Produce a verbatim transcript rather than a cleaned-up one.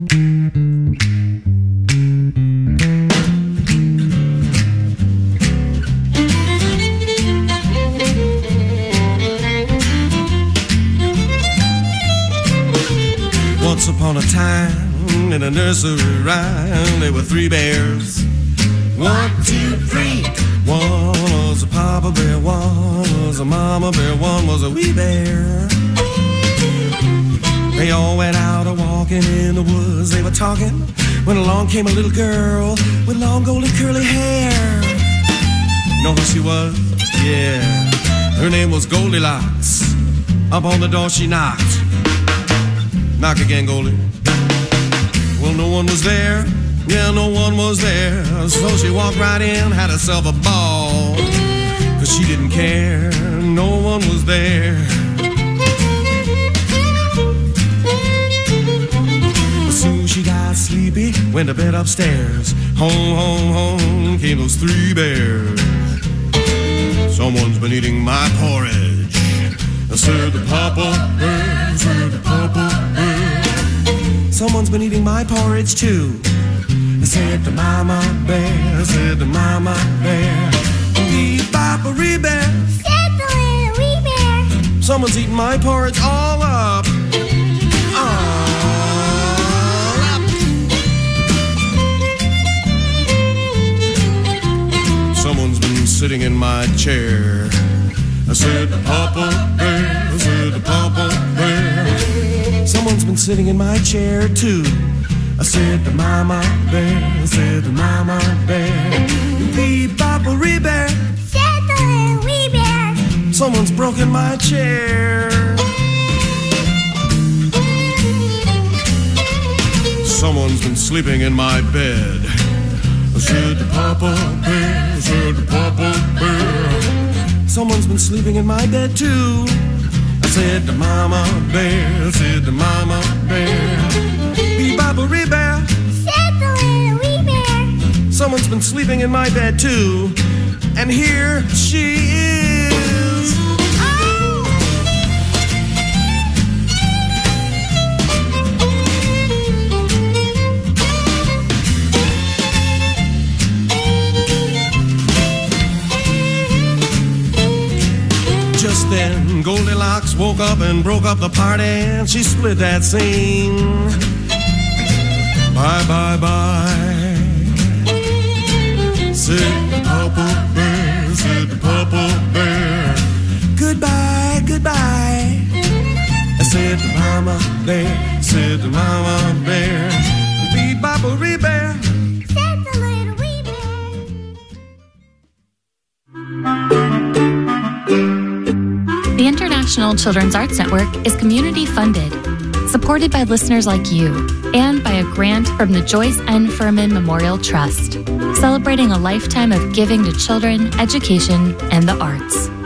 Once upon a time, in a nursery rhyme, there were three bears. One, two, three. One was a papa bear, one was a mama bear, one was a wee bear. They all went out a walking in the woods. They were talking when along came a little girl with long golden curly hair. Know who she was? Yeah, her name was Goldilocks. Up on the door she knocked. Knock again, Goldie. Well, no one was there. Yeah, no one was there. So she walked right in, had herself a ball. Cause she didn't care, no one was there. As soon as she got sleepy, went to bed upstairs. Home, home, home came those three bears. Someone's been eating my porridge. I said the papa bear, said the papa bear. Someone's been eating my porridge too. I said the mama bear, I said the mama bear. Wee papa wee bear, said the little wee bear. Someone's eating my porridge all up. All up. Someone's been sitting in my chair. I said the papa bear, I said the papa bear. Someone's been sitting in my chair too. I said the mama bear, I said the mama bear. Wee papa wee bear, said the little wee bear. Someone's broken my chair. Someone's been sleeping in my bed. I said the papa bear, I said the papa bear. Someone's been sleeping in my bed too. I said the mama bear, I said the mama bear. Wee papa wee bear, said the little wee bear. Someone's been sleeping in my bed too. And here she is. Oh. Just then Goldilocks woke up and broke up the party, and she split that scene. Bye, bye, bye. Said the papa bear, said the papa bear. Goodbye, goodbye. I said the mama bear, said the mama bear. Wee papa wee bear, said the little wee bear. The International Children's Arts Network is community funded, supported by listeners like you, and by a grant from the Joyce N. Furman Memorial Trust, celebrating a lifetime of giving to children, education, and the arts.